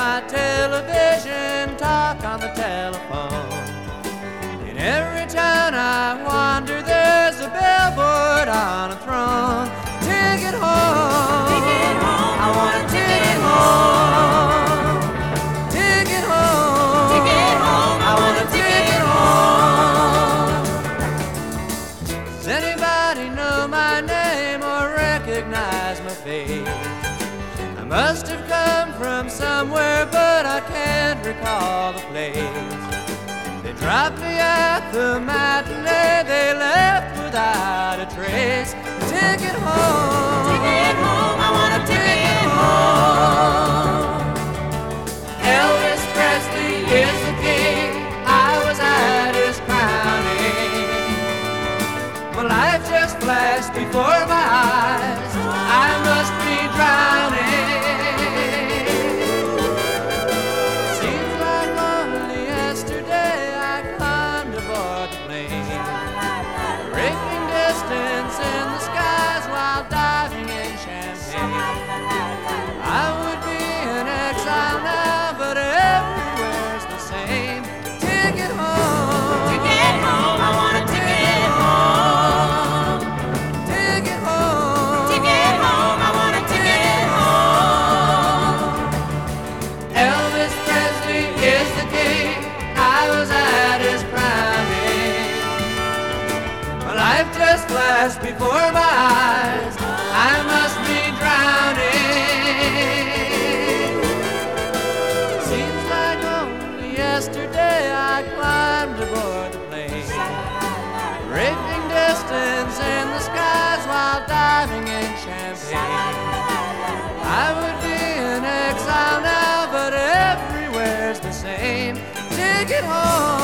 my television, talk on the telephone. In every town I wander, there's a billboard on a throne. Ticket home, Ticket home, I want a ticket home. Ticket home, Ticket home, I want a ticket home. Does anybody know my name or recognize my face? I must have come from somewhere, but I can't recall the place. They dropped me at the matinee, they left without a trace. Ticket home, Ticket home, I want a ticket home. Elvis Presley is the king, I was at his crowning. My life just flashed before my eyes, I must be drowning. Seems like only yesterday I climbed aboard the plane, breaking distance in the skies while diving in champagne. I would be in exile now, but everywhere's the same. Ticket home, Ticket home, I want a ticket home. Ticket home, Ticket home, I want a ticket home. Elvis Presley is the king, I was at his crowning. My life just flashed before my eyes, I must be drowning. Seems like only yesterday I climbed aboard the plane, breaking distance in the skies while diving in champagne. I would be in exile now, but everywhere's the same. Ticket home.